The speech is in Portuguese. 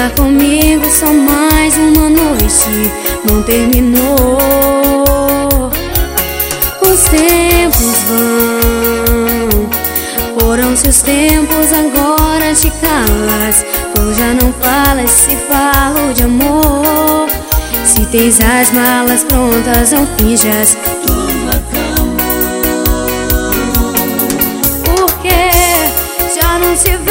Ficar comigo só mais uma noite, não terminou. Os tempos vão, foram-se os tempos, agora te calas. Tu já não falas se falo de amor. Se tens as malas prontas, não finjas, tudo acabou. porque já não se vê